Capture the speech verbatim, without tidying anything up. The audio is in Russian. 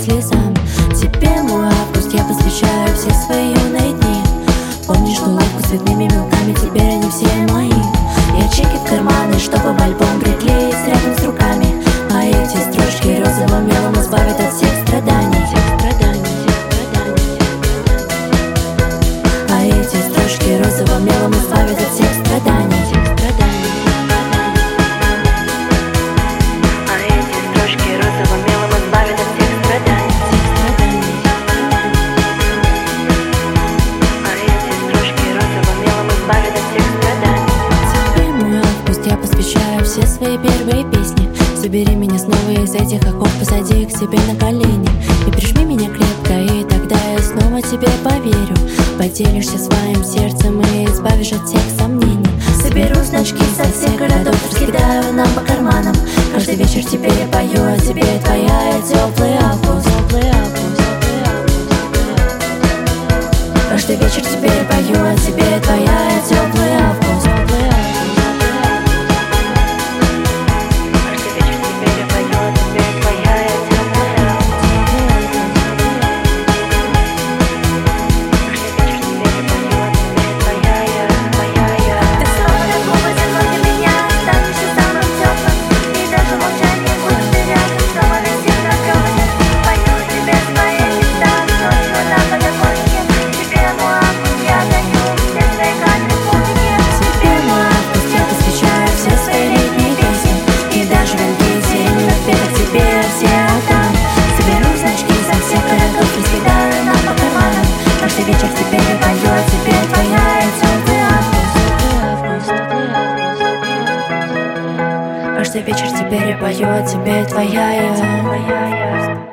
слезам. Тебе, мой август, я посвящаю все свои юные дни. Помнишь ту улыбку с цветными мелками, теперь они все мои. Я чеки в карманы, чтобы в альбом приклеить рядом с руками. А эти строчки розовым мелом избавят от всех страданий. А эти строчки розовым мелом избавят от всех страданий. Все свои первые песни. Забери меня снова из этих оков, посади к себе на колени и прижми меня крепко, и тогда я снова тебе поверю. Поделишься своим сердцем и избавишь от всех сомнений. Соберу значки со всех городов, раскидаю нам по карманам. Каждый вечер теперь я пою о тебе, твоя теплый август. Каждый вечер теперь я пою о тебе, твоя теплый август. Вечер теперь я пою о тебе, твоя теплый август. Каждый вечер теперь я пою о тебе, твоя